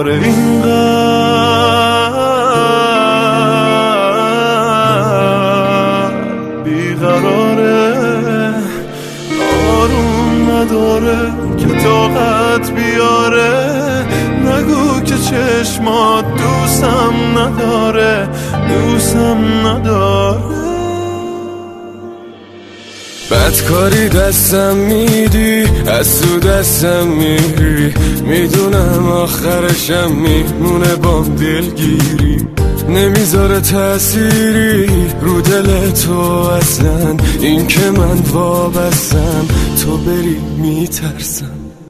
داره اینقدر بیقراره، آروم نداره که طاقت بیاره. نگو که چشمات دوستم نداره، دوستم نداره. بدکاری دستم میدی، از تو دستم میری، میدونم آخرشم میمونه بام دلگیری. نمیذاره تأثیری رو دل تو اصلا، این که من وابستم تو بری میترسم.